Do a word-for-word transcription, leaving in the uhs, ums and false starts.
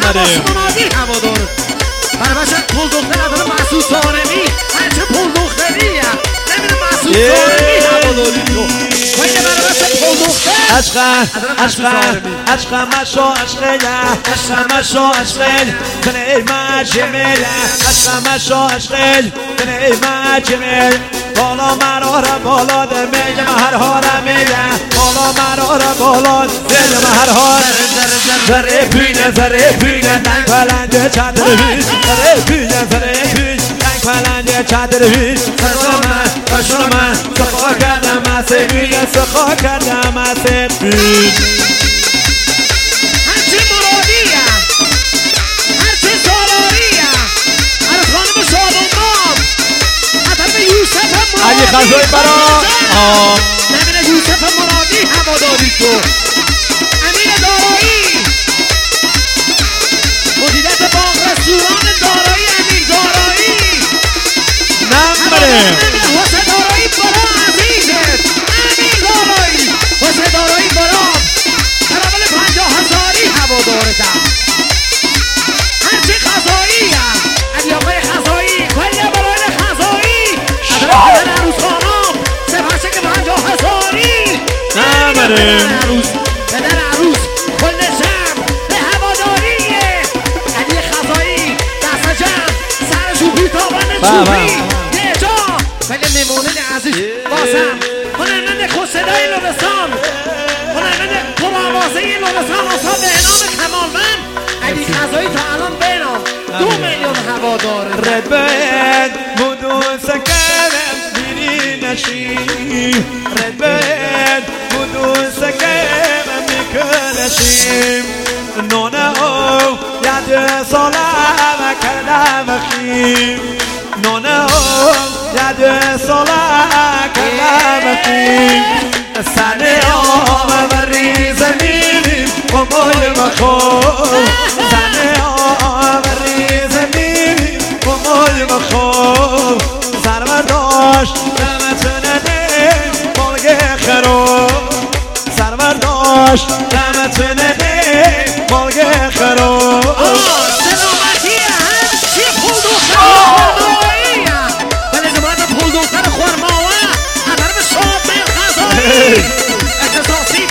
عباس منادی هوادار برابرش پول دختر نداره محسوس سارمی هرچه پول دختریه نمیره محسوس سارمی هواداری تو باید برابرش پول دختر عشقا عشقا عشقا مشو عشقا عشقا مشو عشقا کنه مجمل عشقا مشو عشقا کنه مجمل بالا مرا را بالا در میگه هر هارا میگه بالا مرا را بالا میگه هر هار زره پینه زره پینه دنگ پلنجه چادر بیش زره پینه زره پیش دنگ پلنجه چادر بیش سرا من بشرا من سخا کردم از بیه سخا کردم از بیش هرچی مرادیه هرچی سالاريه هر خانم شادومان حتی یوسف مرادی علی خزایی برا نمینه یوسف مرادی هواداری تو امیر دارایی مدیریت باغ رستوران دارایی امیر دارایی نمره حسین دارایی برا عزیزت امیر دارایی حسین دارایی برا ترابل پنجاه هزاری هوادارتم هرچی خزایی هم علی آقای خزایی کلی برای خزایی عدل عروس خانم سپرچه که پنجاه هزاری نمره پدر عروس کل جمع به هواداریه علی خزایی دست جمع سر شوخی تابن شوخی یه جا کلی نمونه عزیز بازم هنرمند خوشصدای لرستان هنرمند پرآوازه لرستان استاد بهنام کمالمند علی خزایی تا الان بهنام دو میلیون هوادار رد باید مدون سکرم بیری نشیم رد باید مدون سکرم میکنشیم نونه او یاد سالم کردم خیم نونه او یاد سالم کردم خیم سنه آم و ریز میریم با مای مخور